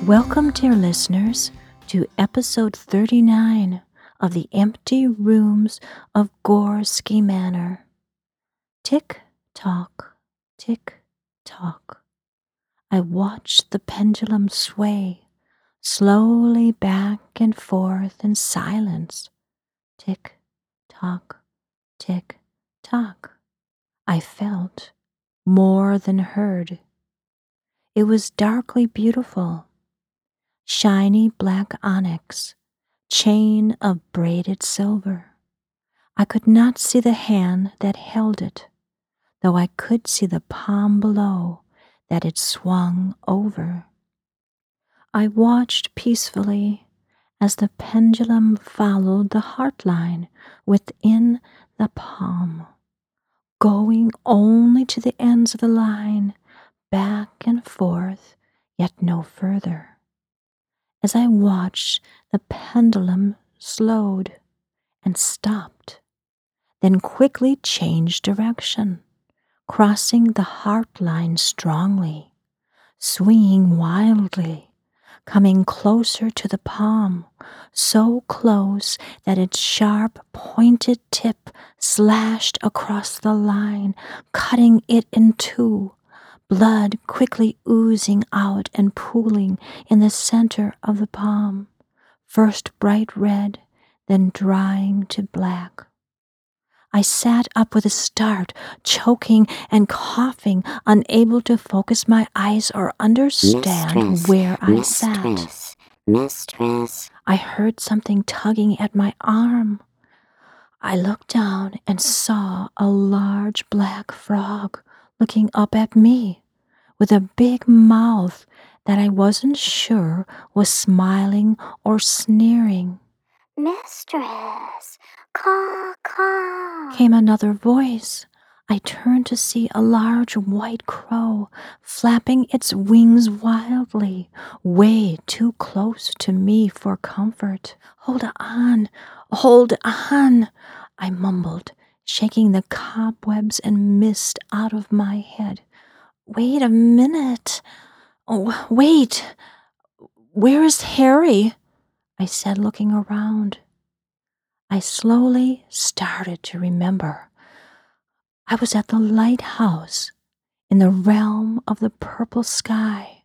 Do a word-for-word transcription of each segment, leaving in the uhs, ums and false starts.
Welcome, dear listeners, to episode thirty-nine of The Empty Rooms of Gorski Manor. Tick-tock, tick-tock. I watched the pendulum sway slowly back and forth in silence. Tick-tock, tick-tock. I felt more than heard. It was darkly beautiful. Shiny black onyx, chain of braided silver. I could not see the hand that held it, though I could see the palm below that it swung over. I watched peacefully as the pendulum followed the heart line within the palm, going only to the ends of the line, back and forth, yet no further. As I watched, the pendulum slowed and stopped, then quickly changed direction, crossing the heart line strongly, swinging wildly, coming closer to the palm, so close that its sharp, pointed tip slashed across the line, cutting it in two. Blood quickly oozing out and pooling in the center of the palm, first bright red, then drying to black. I sat up with a start, choking and coughing, unable to focus my eyes or understand Mistress, where I mistress, sat. Mistress. I heard something tugging at my arm. I looked down and saw a large black frog looking up at me, with a big mouth that I wasn't sure was smiling or sneering. Mistress, caw, caw. Came another voice. I turned to see a large white crow flapping its wings wildly, way too close to me for comfort. Hold on, hold on, I mumbled, shaking the cobwebs and mist out of my head. Wait a minute. Oh, wait. Where is Harry? I said, looking around. I slowly started to remember. I was at the lighthouse in the realm of the purple sky.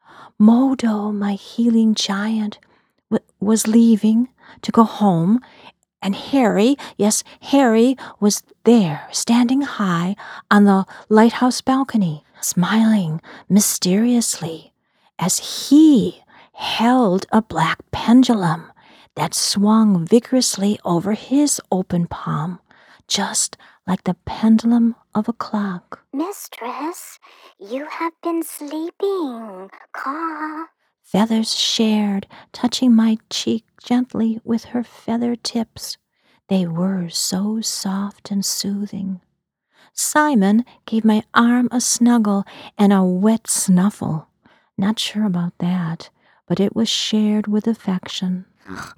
Modo, my healing giant, w- was leaving to go home, and Harry, yes, Harry was there, standing high on the lighthouse balcony, smiling mysteriously as he held a black pendulum that swung vigorously over his open palm, just like the pendulum of a clock. Mistress, you have been sleeping, caw. Feathers shared, touching my cheek gently with her feather tips. They were so soft and soothing. Simon gave my arm a snuggle and a wet snuffle. Not sure about that, but it was shared with affection.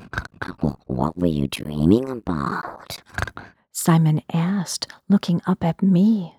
What were you dreaming about? Simon asked, looking up at me.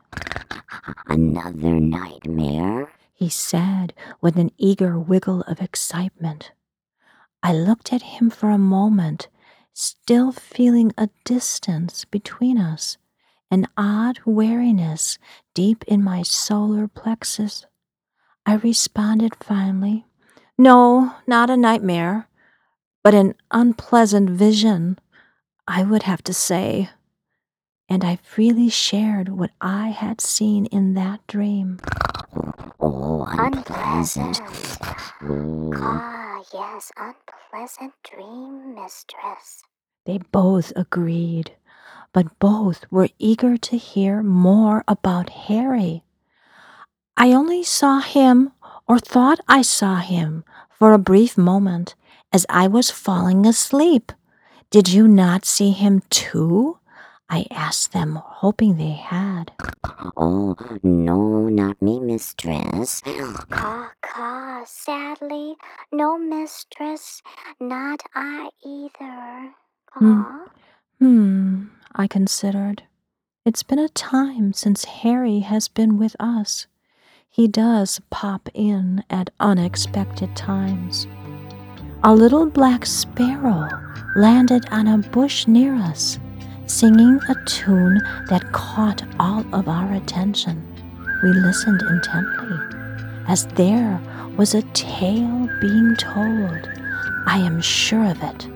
Another nightmare? He said with an eager wiggle of excitement. I looked at him for a moment, still feeling a distance between us, an odd weariness deep in my solar plexus. I responded finally, no, not a nightmare, but an unpleasant vision, I would have to say. And I freely shared what I had seen in that dream. Oh, unpleasant. Ooh. Ah, yes, unpleasant dream, mistress. They both agreed, but both were eager to hear more about Harry. I only saw him, or thought I saw him, for a brief moment as I was falling asleep. Did you not see him too? I asked them, hoping they had. Oh, no, not me, mistress. Caw, caw, sadly, no, mistress, not I either. Hmm. Caw. Hmm, I considered. It's been a time since Harry has been with us. He does pop in at unexpected times. A little black sparrow landed on a bush near us, singing a tune that caught all of our attention. We listened intently, as there was a tale being told. I am sure of it.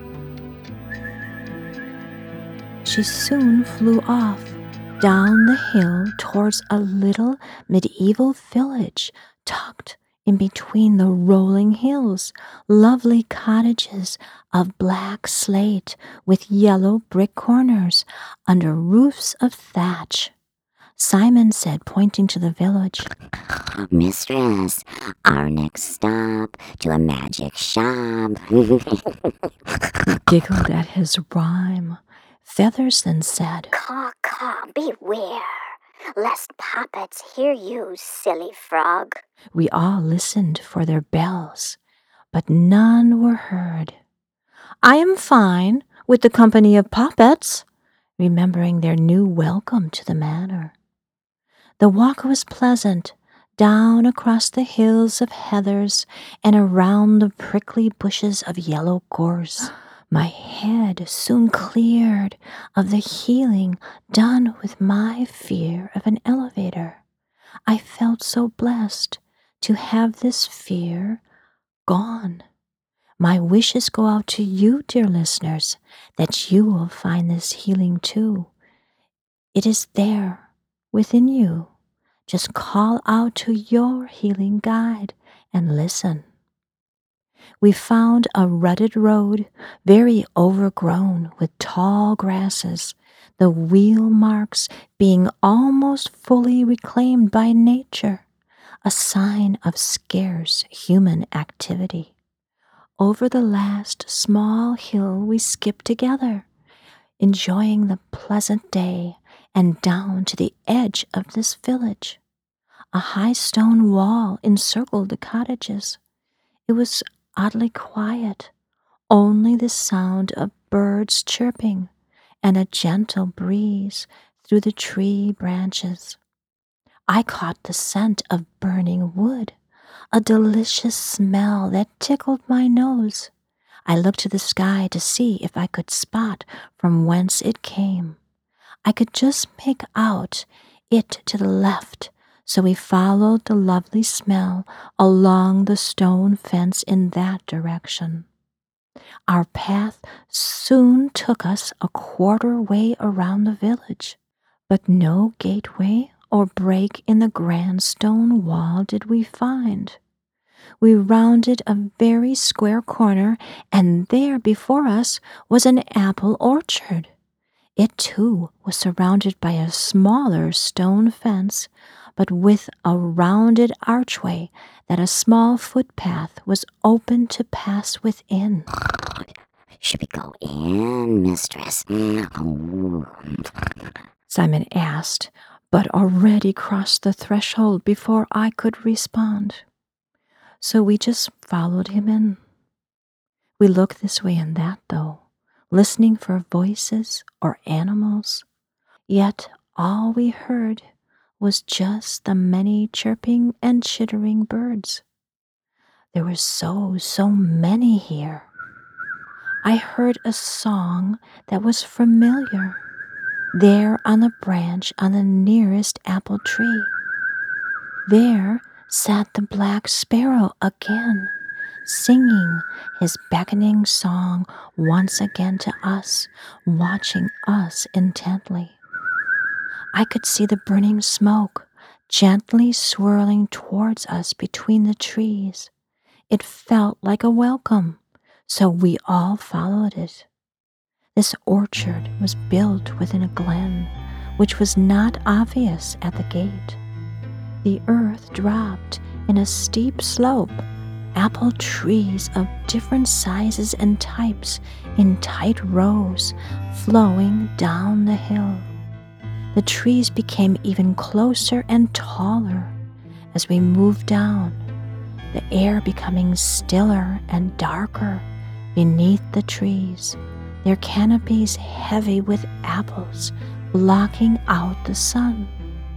She soon flew off down the hill towards a little medieval village tucked in between the rolling hills, lovely cottages of black slate with yellow brick corners under roofs of thatch. Simon said, pointing to the village, Mistress, our next stop to a magic shop. Giggled at his rhyme. Feathers then said, Caw, caw, beware, lest Poppets hear you, silly frog. We all listened for their bells, but none were heard. I am fine with the company of Poppets, remembering their new welcome to the manor. The walk was pleasant, down across the hills of heathers and around the prickly bushes of yellow gorse. My head soon cleared of the healing done with my fear of an elevator. I felt so blessed to have this fear gone. My wishes go out to you, dear listeners, that you will find this healing too. It is there within you. Just call out to your healing guide and listen. We found a rutted road, very overgrown with tall grasses, the wheel marks being almost fully reclaimed by nature, a sign of scarce human activity. Over the last small hill we skipped together, enjoying the pleasant day, and down to the edge of this village. A high stone wall encircled the cottages. It was oddly quiet, only the sound of birds chirping and a gentle breeze through the tree branches. I caught the scent of burning wood, a delicious smell that tickled my nose. I looked to the sky to see if I could spot from whence it came. I could just make out it to the left, so we followed the lovely smell along the stone fence in that direction. Our path soon took us a quarter way around the village, but no gateway or break in the grand stone wall did we find. We rounded a very square corner, and there before us was an apple orchard. It too was surrounded by a smaller stone fence, but with a rounded archway that a small footpath was open to pass within. Should we go in, mistress? Simon asked, but already crossed the threshold before I could respond. So we just followed him in. We looked this way and that, though, listening for voices or animals, yet all we heard was just the many chirping and chittering birds. There were so, so many here. I heard a song that was familiar, there on the branch on the nearest apple tree. There sat the black sparrow again, singing his beckoning song once again to us, watching us intently. I could see the burning smoke gently swirling towards us between the trees. It felt like a welcome, so we all followed it. This orchard was built within a glen, which was not obvious at the gate. The earth dropped in a steep slope, apple trees of different sizes and types in tight rows flowing down the hill. The trees became even closer and taller as we moved down, the air becoming stiller and darker beneath the trees, their canopies heavy with apples blocking out the sun.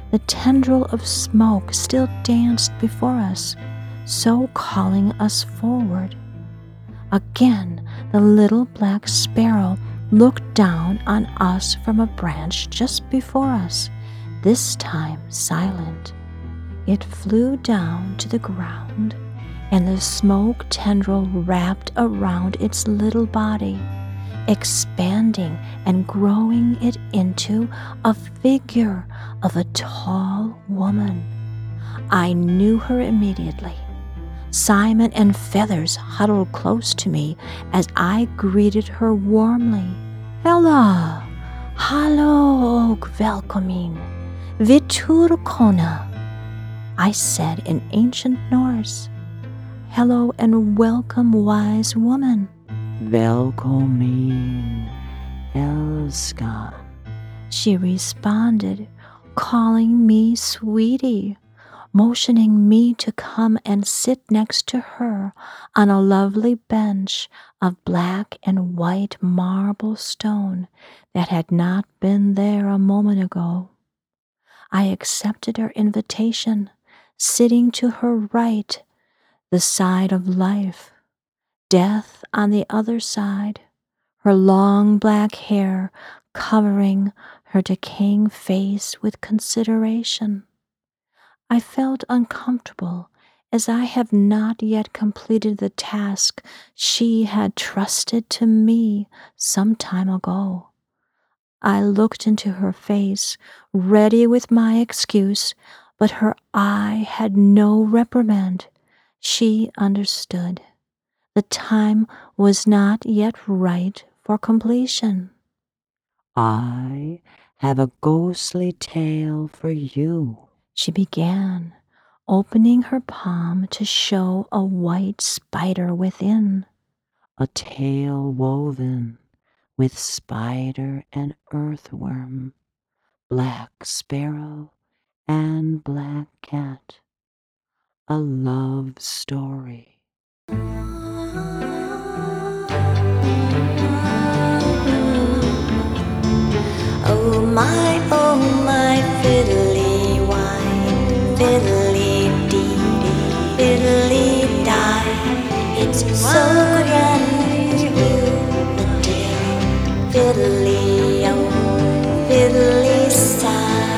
The tendril of smoke still danced before us, so calling us forward. Again, the little black sparrow looked down on us from a branch just before us, this time silent. It flew down to the ground, and the smoke tendril wrapped around its little body, expanding and growing it into a figure of a tall woman. I knew her immediately. Simon and Feathers huddled close to me as I greeted her warmly. Ella, hallo och välkommen, Viturkona, I said in ancient Norse. Hello and welcome, wise woman. Välkommen, älskan, she responded, calling me sweetie, motioning me to come and sit next to her on a lovely bench of black and white marble stone that had not been there a moment ago. I accepted her invitation, sitting to her right, the side of life, death on the other side, her long black hair covering her decaying face with consideration. I felt uncomfortable, as I have not yet completed the task she had trusted to me some time ago. I looked into her face, ready with my excuse, but her eye had no reprimand. She understood. The time was not yet right for completion. I have a ghostly tale for you, she began, opening her palm to show a white spider within. A tale woven with spider and earthworm, black sparrow and black cat. A love story. Oh my, oh my, fiddly wine, fiddly dee dee, fiddly die. It's so grand you, the dear, fiddly oh, fiddly sigh.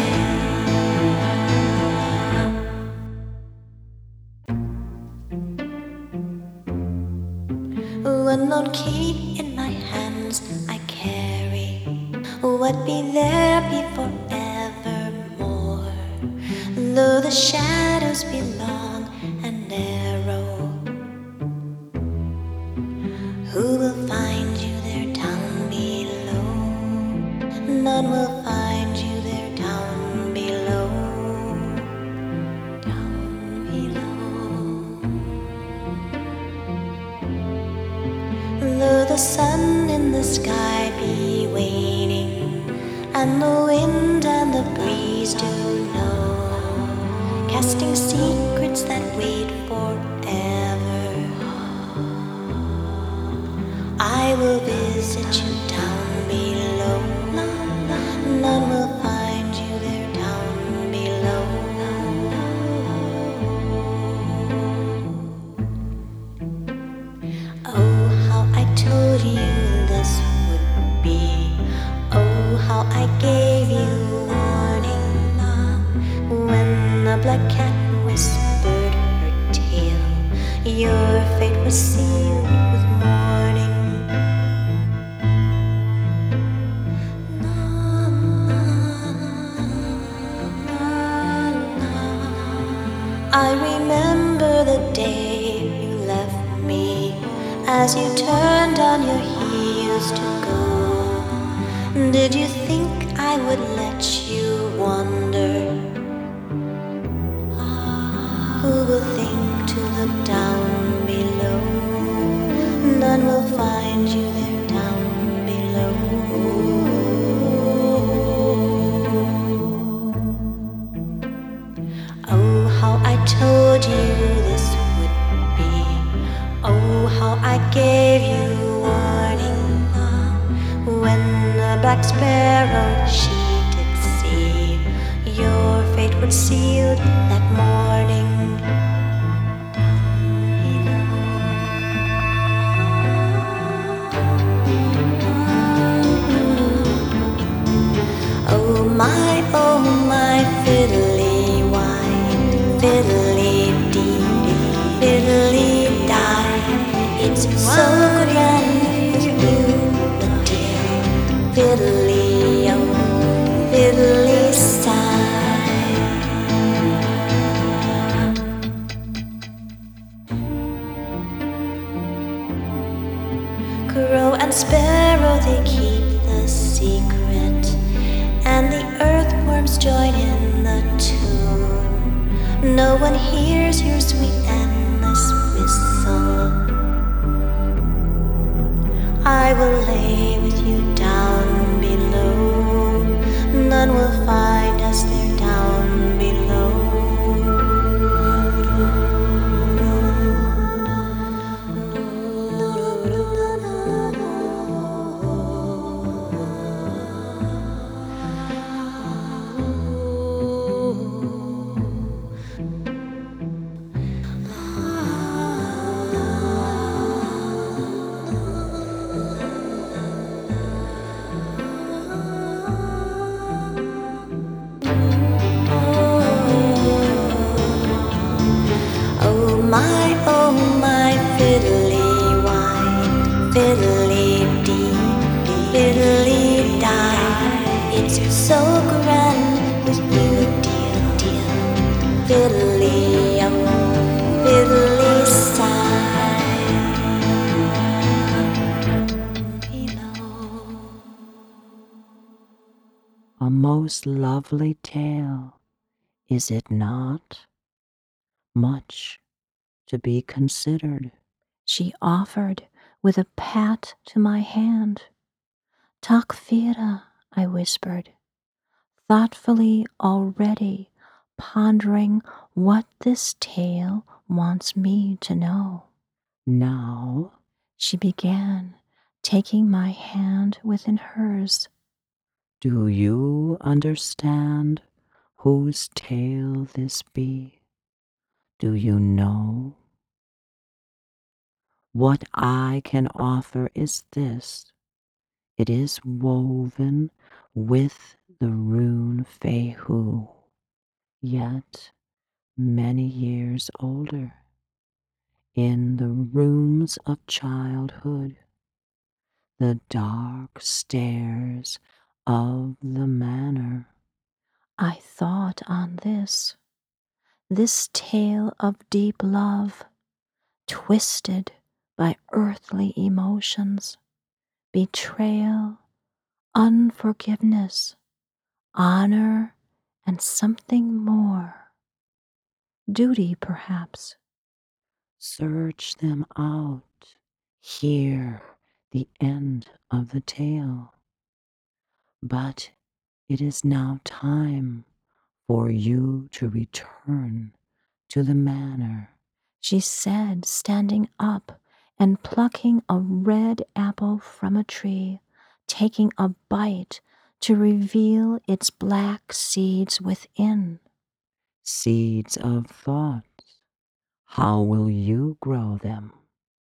One lone key in my hands I carry, what be there be forevermore. Though the shadows be long and narrow, who will find you there down below? None will find you there down below. Down below. Though the sun in the sky be waning, and the wind and the breeze do know, casting secrets that wait forever, I will visit you down below. None will find you there down below. Oh, how I told you this would be. Oh, how I gave you warning when the black cat whispered her tale. Your fate was sealed with mourning. I remember the day you left me, as you turned on your heels to go. Did you think I would let you wander? Who will think to look down below? None will find you there down below. Oh, how I told you this would be. Oh, how I gave you warning when the black sparrow she did see your fate was sealed that morning. Oh my, oh my, fiddly wine, fiddly dee, fiddly die. It's so grand with you, the dear, fiddly oh, fiddly sigh. Crow and sparrow, they keep the secret, and the earthworms join in the tune. No one hears your sweet endless whistle. I will lay with you down below. None will find us there down below. Oh my, oh my, fiddly wine, fiddly dee, fiddly die. It's so grand with you, dear, dear, fiddly oh, fiddly sigh. Below. A most lovely tale, is it not? Much to be considered. She offered with a pat to my hand. Tak Fira, I whispered, thoughtfully already pondering what this tale wants me to know. Now, she began, taking my hand within hers. Do you understand whose tale this be? Do you know? What I can offer is this. It is woven with the rune Fehu, yet many years older. In the rooms of childhood, the dark stairs of the manor. I thought on this, this tale of deep love, twisted by earthly emotions, betrayal, unforgiveness, honor, and something more. Duty, perhaps. Search them out. Hear the end of the tale. But it is now time for you to return to the manor, she said, standing up and plucking a red apple from a tree, taking a bite to reveal its black seeds within. Seeds of thought. How will you grow them?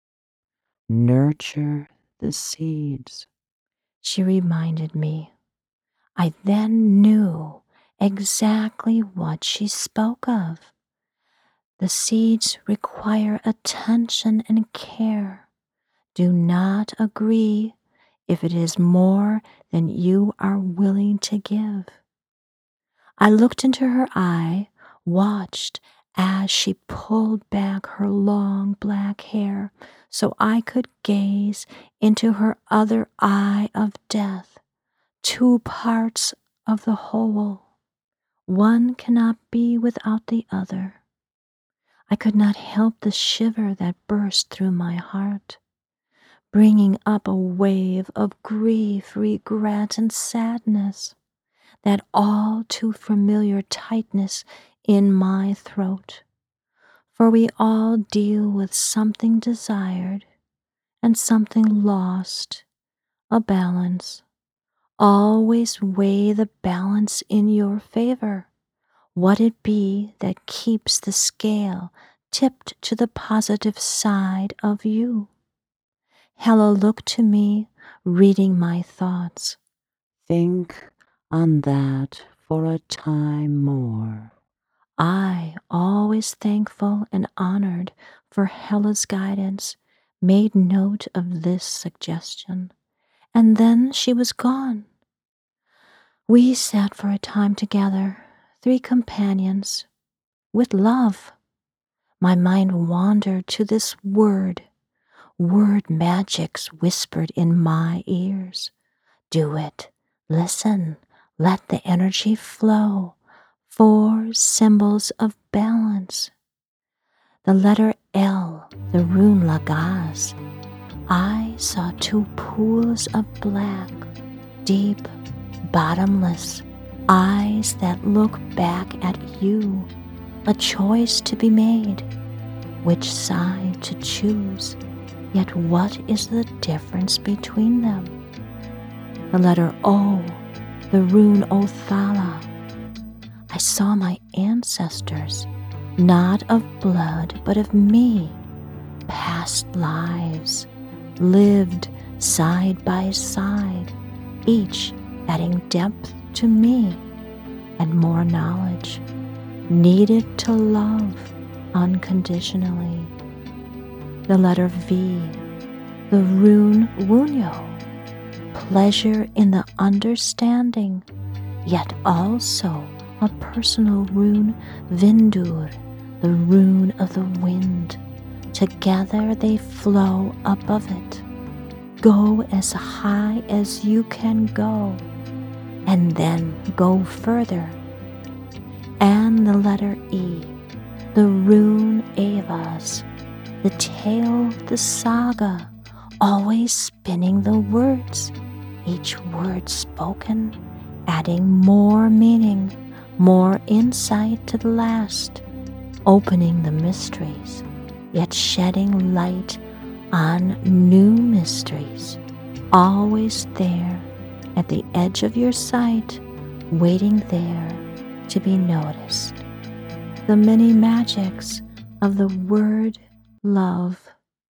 Nurture the seeds. She reminded me. I then knew exactly what she spoke of. The seeds require attention and care. Do not agree if it is more than you are willing to give. I looked into her eye, watched as she pulled back her long black hair so I could gaze into her other eye of death, two parts of the whole. One cannot be without the other. I could not help the shiver that burst through my heart, bringing up a wave of grief, regret, and sadness, that all too familiar tightness in my throat. For we all deal with something desired and something lost, a balance. Always weigh the balance in your favor, what it be that keeps the scale tipped to the positive side of you? Hella looked to me, reading my thoughts. Think on that for a time more. I, always thankful and honored for Hella's guidance, made note of this suggestion, and then she was gone. We sat for a time together, three companions, with love. My mind wandered to this word. Word magics whispered in my ears. Do it. Listen. Let the energy flow. Four symbols of balance. The letter L, the rune Lagaz. I saw two pools of black, deep, bottomless, eyes that look back at you. A choice to be made. Which side to choose? Yet what is the difference between them? The letter O, the rune Othala. I saw my ancestors, not of blood, but of me, past lives, lived side by side, each adding depth to me and more knowledge, needed to love unconditionally. The letter V, the rune Wunyo, pleasure in the understanding, yet also a personal rune Vindur, the rune of the wind. Together they flow above it. Go as high as you can go, and then go further. And the letter E, the rune Avas, the tale, the saga, always spinning the words, each word spoken, adding more meaning, more insight to the last, opening the mysteries, yet shedding light on new mysteries, always there at the edge of your sight, waiting there to be noticed. The many magics of the word love.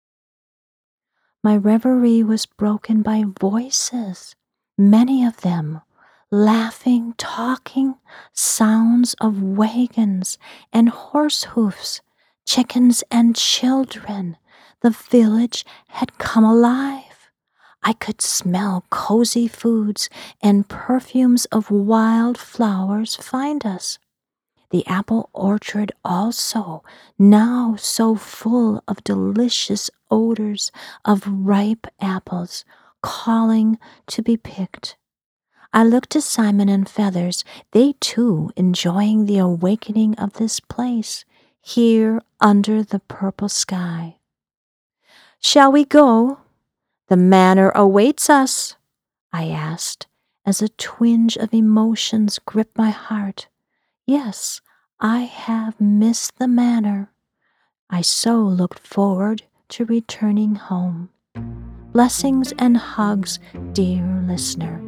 My reverie was broken by voices, many of them, laughing, talking, sounds of wagons and horse hoofs, chickens and children. The village had come alive. I could smell cozy foods and perfumes of wild flowers find us. The apple orchard also, now so full of delicious odors of ripe apples, calling to be picked. I looked to Simon and Feathers, they too enjoying the awakening of this place, here under the purple sky. Shall we go? The manor awaits us, I asked, as a twinge of emotions gripped my heart. Yes, I have missed the manor. I so looked forward to returning home. Blessings and hugs, dear listener.